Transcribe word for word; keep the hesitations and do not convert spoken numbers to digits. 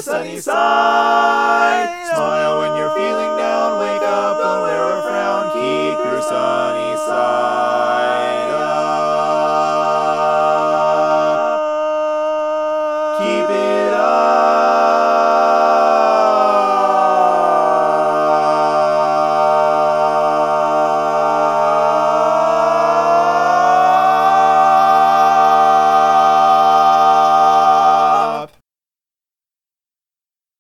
sunny side. Smile when you're feeling down. Wake up, don't wear a frown. Keep your sunny side.